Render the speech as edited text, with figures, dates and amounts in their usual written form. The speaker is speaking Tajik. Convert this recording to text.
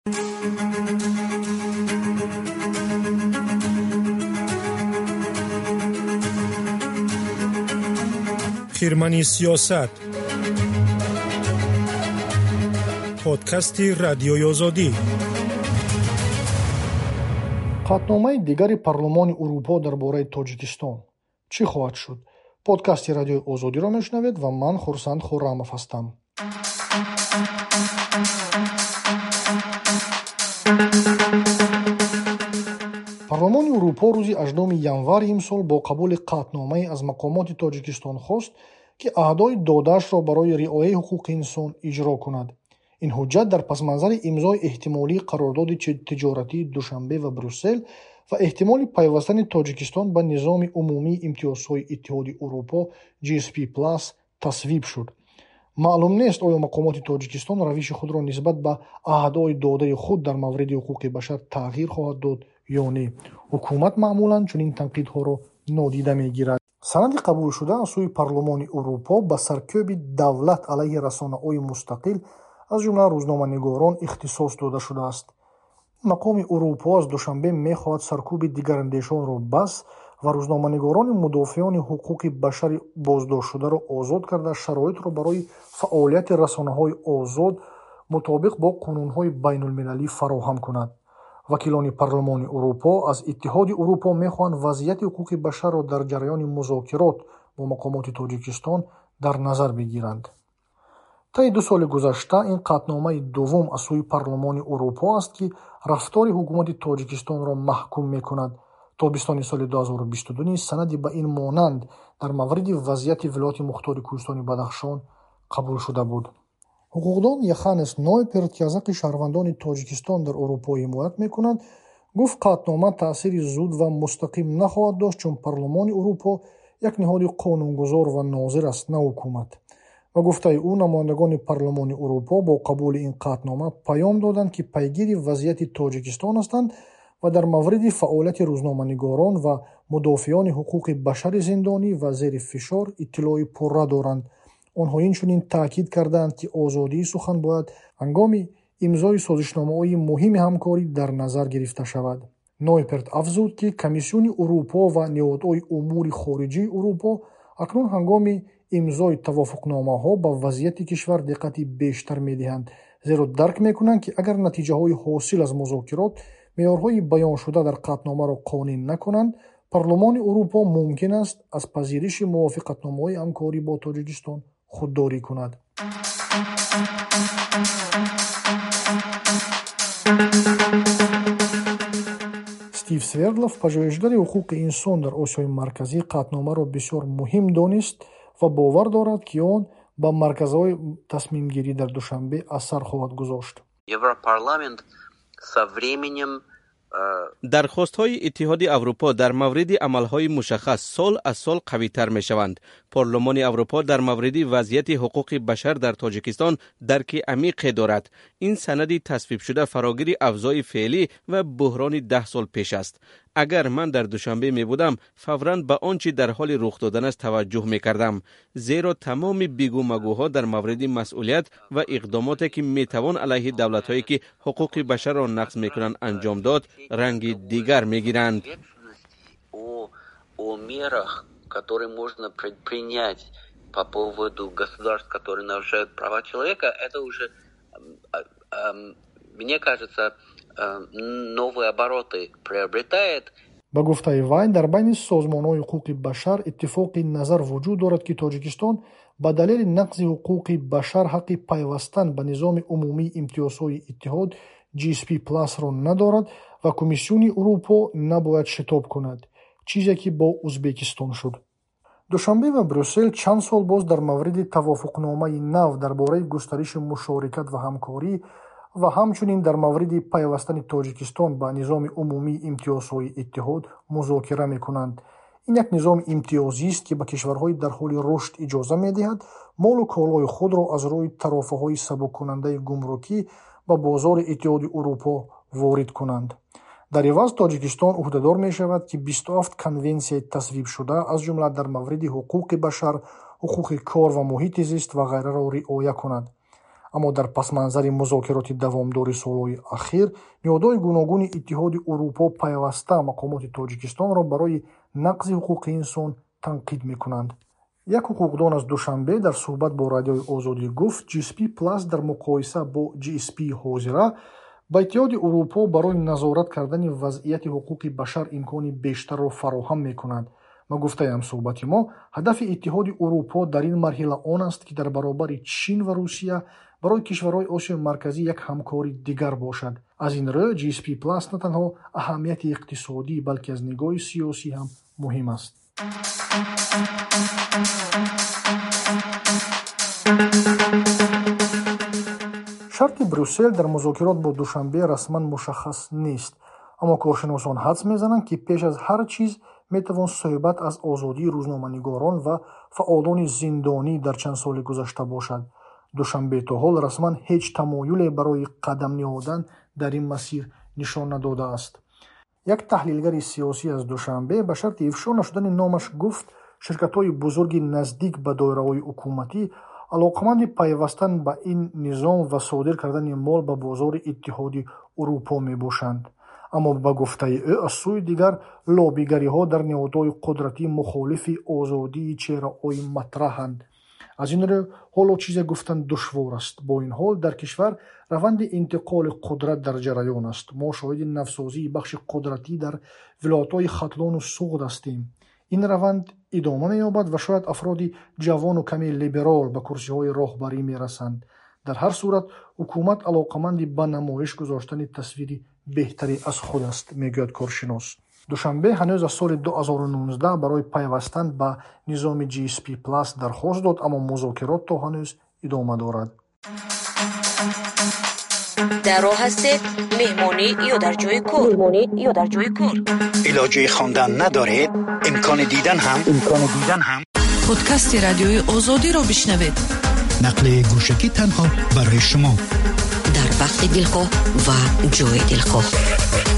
خرمنی سیاست پادکستی رادیوی آزادی. قطعنامه دیگری پارلمان اروپا درباره تاجیکستان چی خواهد شد؟ پادکستی رادیوی آزادی را میشنوید و من خورسند خورمов هستم. پارلمان اروپا روزی 8 январ امسال با قبول قطعنامه از مقامات تاجیکستان خواست که عهدهای داده‌اش را برای رعایت حقوق انسان اجرا کند. این حجت در پس منظر امضای احتمالی قرارداد تجارتی دوشنبه و بروسل و احتمال پیوستن تاجیکستان به نظام عمومی امتیازهای اتحاد اروپا GSP+ تصویب شد. معلوم نیست آیا مقامات تاجیکستان روش خود را نسبت به عهدهای داده خود در مورد حقوق بشر تغییر خواهد داد یا نه. حکومت معمولاً چنین تنقیدها را نادیده میگیرد. سند قبول شده از سوی پارلمان اروپا به سرکوب دولت علیه رسانه‌های مستقل از جمله روزنامه‌نگاران اختصاص داده شده است. مقام اروپا از دوشنبه می‌خواهد سرکوب دیگراندیشان را بس و روزنامه‌نگاران مدافعان حقوق بشر بازداشت شده را آزاد کرده شرایط را برای فعالیت رسانه‌های آزاد مطابق با قانون‌های بین‌المللی فراهم کند. وکیلان پارلمان اروپا از اتحاد اروپا می‌خواهند وضعیت حقوق بشر را در جریان مذاکرات با مقامات تاجیکستان در نظر بگیرند. طی 2 سال گذشته این قطعنامه دوم از سوی پارلمان اروپا است که رفتار حکومت تاجیکستان را محکوم می‌کند. تابستان سال 2022 نیز سندی به این مانند در مورد وضعیت ولایت مختار کوهستان بدخشان قبول شده بود. حقوقدان یخانس نویپرت که از حق شهروندان تاجیکستان در اروپا حمایت می‌کند گفت قطعنامه تأثیر زود و مستقیم نخواهد داشت چون پارلمان اروپا یک نهاد قانونگذار و ناظر است نه حکومت. و گفته او نمایندگان پارلمان اروپا با قبول این قطعنامه پیام دادند که پیگیر وضعیت تاجیکستان هستند و در مورد فعالیت روزنامه‌نگاران و مدافعان حقوق بشر زندانی و زیر فشار اطلاع پوره دارند. آنها اینچنین تاکید کردند که آزادی سخن باید هنگام امضای سازشنامه‌های مهم همکاری در نظر گرفته شود. نویپرت افزود که کمیسیون اروپا و نهادهای امور خارجه اروپا اکنون هنگام امضای توافقنامه‌ها به وضعیت کشور دقت بیشتر می‌دهند، زیرا درک می‌کنند که اگر نتیجه‌های حاصل از مذاکرات معیارهای بیان شده در قطعنامه را قانع نکنند، پارلمان اروپا ممکن است از پذیرش موافقتنامه‌های همکاری با تاجیکستان خودداری کند. استیو سوردلوف پژوهشگر حقوق انسان در آسیای مرکزی قطعنامه را بسیار مهم دانست و باور دارد که آن با مرکزهای تصمیم گیری در دوشنبه اثر خواهد گذاشت. Европарламент со временем درخواست‌های اتحاد اروپا در مورد عمل‌های مشخص سال از سال قوی‌تر می‌شوند. پارلمان اروپا در مورد وضعیت حقوق بشر در تاجیکستان درک عمیقی دارد. این سند تصویب شده فراگیر افزای فعلی و بحران 10 سال پیش است. اگر من در دوشنبه می بودم فوراً به آنچه در حال رخ دادن است توجه می کردم، زیرا تمام بیگو مگوها در مورد مسئولیت و اقداماتی که می توان علیه دولت‌هایی که حقوق بشر را نقض می کنند انجام داد رنگ دیگر می گیرند. о мерах, которые можно принять по поводу государств, которые нарушают права человека, это уже, мне кажется, новые обороты приобретает. با گفته وی در بین سازمان‌های حقوق بشر اتفاق نظر وجود دارد که تاجیکستان به دلیل نقض حقوق بشر حق پیوستن به نظام عمومی امتیازهای اتحاد GSP+ را ندارد و کمیسیون اروپا نباید شتاب کند، چیزی که با ازبکستان شد. دوشنبه و بروسل چند سال باز در مورد توافقنامه نو درباره گسترش مشارکت و همکاری و همچنین در مورد پیوستن تاجیکستان به نظام عمومی امتیازهای اتحاد مذاکره می‌کنند. این یک نظام امتیازی است که به کشورهای در حال رشد اجازه می‌دهد مال و کالای خود را از روی طرفه‌های سبک کننده گمرکی به بازار اتحاد اروپا وارد کنند. در عوض تاجیکستان عهده‌دار می‌شود که 27 کنونسیای تصویب شده از جمله در مورد حقوق بشر، حقوق کار و محیط زیست و غیره را رعایت کند. аммо дар пасманзари музокироти давомдори солҳои ахир ниҳодҳои гуногуни иттиҳоди урупо пайваста мақомоти Тоҷикистонро барои нақзи ҳуқуқи инсон танқид мекунанд. як ҳуқуқдон аз Душанбе дар суҳбат бо Радиои Озодӣ гуфт GSP+ дар муқоиса бо GSP ҳозира ба иттиҳоди урупо барои назорат кардани вазъияти ҳуқуқи башар имкони бештарро фароҳам мекунад. ва гуфтаям суҳбати мо ҳадафи иттиҳоди урупо дар ин марҳила он аст ки дар баробари Чин ва Русия барои кишварҳои Осиёи Марказӣ як ҳамкори дигар бошад. аз ин рӯ GSP+ на танҳо аҳамияти иқтисодӣ, балки аз нигоҳи сиёсӣ ҳам муҳим аст. шарти Брюссел дар музокирот бо Душанбе расман мушаххас нест, аммо коршиносон ҳадс мезананд ки пеш аз ҳар чиз метавон суҳбат аз озодии рӯзноманигорон ва фаъолони зиндонӣ дар чанд соли гузашта бошад. Душанбе то ҳол расман ҳеҷ тамоюле барои қадам ниҳодан дар ин масир нишон надодааст. як таҳлилгари сиёсӣ аз Душанбе ба шарти ифшо нашудани номаш гуфт ширкатҳои бузурги наздик ба доираҳои ҳукуматӣ алоқаманди пайвастан ба ин низом ва содир кардани мол ба бозори иттиҳоди урупо мебошанд. аммо ба гуфтаи ӯ аз сӯи дигар лоббигариҳо дар ниҳодҳои қудратӣ мухолифи озодии чеҳраҳои матраҳанд. аз ин рӯ ҳоло чизе гуфтан душвор аст. бо ин ҳол дар кишвар раванди интиқоли қудрат дар ҷараён аст. мо шоҳиди навсозии бахши қудратӣ дар вилоятҳои Хатлону Суғд ҳастем. ин раванд идома меёбад ва шояд афроди ҷавону каме либерал ба курсиҳои роҳбарӣ мерасанд. дар ҳар сурат ҳукумат алоқаманди ба намоиш гузоштани тасвири беҳтаре аз худ аст, мегӯяд коршинос. Душанбе ҳанӯз аз соли 2019 барои пайвастан ба низоми GSP+ дархост дод, аммо музокирот то ҳанӯз идома дорад. дар роҳ ҳастед меҳмонӣ ё дар ҷойи кор? илоҷаи хондан надоред? имкони дидан ҳам? подкасти радиои Озодиро бишнавед. нақли гӯшагӣ танҳо барои шумо. дар вақти дилхоҳ ва ҷои дилхоҳ.